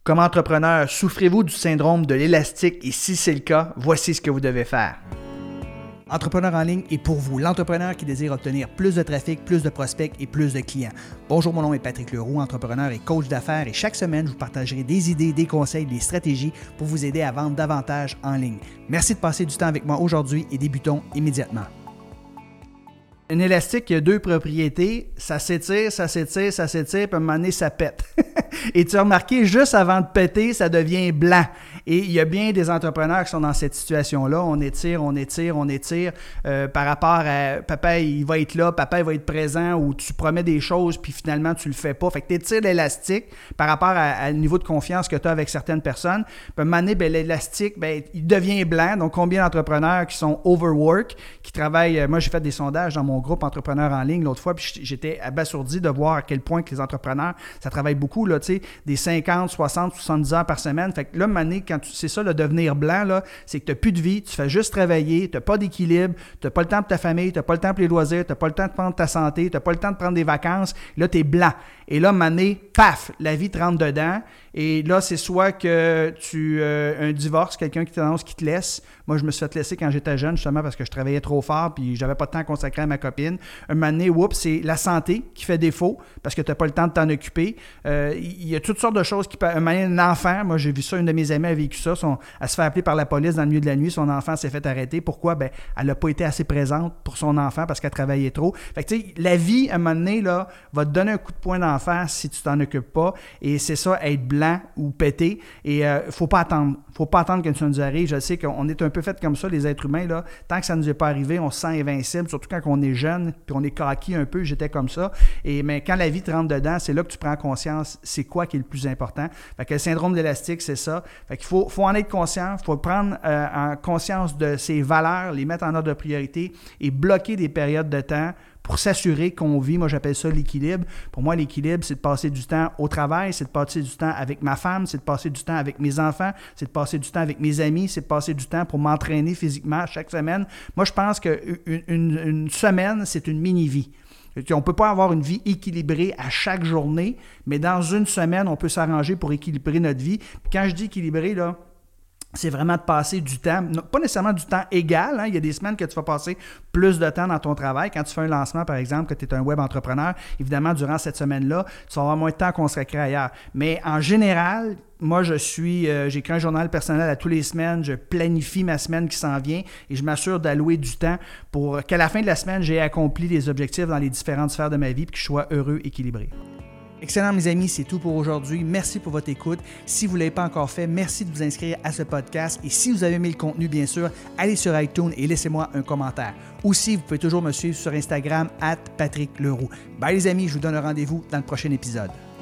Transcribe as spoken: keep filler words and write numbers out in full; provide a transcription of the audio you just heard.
Comme entrepreneur, souffrez-vous du syndrome de l'élastique et si c'est le cas, voici ce que vous devez faire. Entrepreneur en ligne est pour vous, l'entrepreneur qui désire obtenir plus de trafic, plus de prospects et plus de clients. Bonjour, mon nom est Patrick Leroux, entrepreneur et coach d'affaires et chaque semaine, je vous partagerai des idées, des conseils, des stratégies pour vous aider à vendre davantage en ligne. Merci de passer du temps avec moi aujourd'hui et débutons immédiatement. Un élastique, il y a deux propriétés. Ça s'étire, ça s'étire, ça s'étire, puis à un moment donné, ça pète. Et tu as remarqué, juste avant de péter, ça devient blanc. Et il y a bien des entrepreneurs qui sont dans cette situation-là. On étire, on étire, on étire euh, par rapport à papa, il va être là, papa, il va être présent, ou tu promets des choses, puis finalement, tu le fais pas. Fait que tu étires l'élastique par rapport à, à le niveau de confiance que tu as avec certaines personnes. Puis à un moment donné, ben, l'élastique, ben, il devient blanc. Donc, combien d'entrepreneurs qui sont overwork, qui travaillent... Moi, j'ai fait des sondages dans mon groupe entrepreneurs en ligne l'autre fois, puis j'étais abasourdi de voir à quel point que les entrepreneurs, ça travaille beaucoup, là, tu sais, des cinquante, soixante, soixante-dix heures par semaine. Fait que là, mané, quand tu, c'est ça, le devenir blanc, là, c'est que tu n'as plus de vie, tu fais juste travailler, tu n'as pas d'équilibre, tu n'as pas le temps pour ta famille, tu n'as pas le temps pour les loisirs, tu n'as pas le temps de prendre ta santé, tu n'as pas le temps de prendre des vacances. Là, tu es blanc. Et là, mané, paf, la vie te rentre dedans. Et là, c'est soit que tu euh, un divorce, quelqu'un qui t'annonce qu'il te laisse. Moi, je me suis fait laisser quand j'étais jeune, justement, parce que je travaillais trop fort puis j'avais pas de temps à consacrer à ma copine. Un moment donné, oups, c'est la santé qui fait défaut parce que tu n'as pas le temps de t'en occuper. Euh, il y a toutes sortes de choses qui peuvent... Un moment donné, un enfant, moi, j'ai vu ça, une de mes amies a vécu ça, son, elle se fait appeler par la police dans le milieu de la nuit, son enfant s'est fait arrêter. Pourquoi? Ben, elle n'a pas été assez présente pour son enfant parce qu'elle travaillait trop. Fait que, tu sais, la vie, à un moment donné, là, va te donner un coup de poing d'en face si tu t'en occupes pas. Et c'est ça, être blanc ou pété. Et il euh, ne faut pas attendre. faut pas attendre que ça nous arrive. Je sais qu'on est un peu fait comme ça, les êtres humains, là. Tant que ça ne nous est pas arrivé, on se sent invincible, surtout quand on est jeune, puis on est coquille un peu, j'étais comme ça. Et, mais quand la vie te rentre dedans, c'est là que tu prends conscience, c'est quoi qui est le plus important. Fait que le syndrome de l'élastique, c'est ça. Fait qu'il faut, faut en être conscient, il faut prendre euh, en conscience de ses valeurs, les mettre en ordre de priorité et bloquer des périodes de temps pour s'assurer qu'on vit, moi j'appelle ça l'équilibre. Pour moi, l'équilibre, c'est de passer du temps au travail, c'est de passer du temps avec ma femme, c'est de passer du temps avec mes enfants, c'est de passer du temps avec mes amis, c'est de passer du temps pour m'entraîner physiquement chaque semaine. Moi, je pense qu'une une, une semaine, c'est une mini-vie. On ne peut pas avoir une vie équilibrée à chaque journée, mais dans une semaine, on peut s'arranger pour équilibrer notre vie. Puis quand je dis équilibré, là, c'est vraiment de passer du temps, pas nécessairement du temps égal. Hein. Il y a des semaines que tu vas passer plus de temps dans ton travail. Quand tu fais un lancement, par exemple, que tu es un web entrepreneur, évidemment, durant cette semaine-là, tu vas avoir moins de temps consacré ailleurs. Mais en général, moi, je suis, euh, j'écris un journal personnel à tous les semaines, je planifie ma semaine qui s'en vient et je m'assure d'allouer du temps pour qu'à la fin de la semaine, j'ai accompli les objectifs dans les différentes sphères de ma vie et que je sois heureux, équilibré. Excellent, mes amis, c'est tout pour aujourd'hui. Merci pour votre écoute. Si vous ne l'avez pas encore fait, merci de vous inscrire à ce podcast. Et si vous avez aimé le contenu, bien sûr, allez sur iTunes et laissez-moi un commentaire. Aussi, vous pouvez toujours me suivre sur Instagram arobase Patrick Leroux. Bye les amis, je vous donne rendez-vous dans le prochain épisode.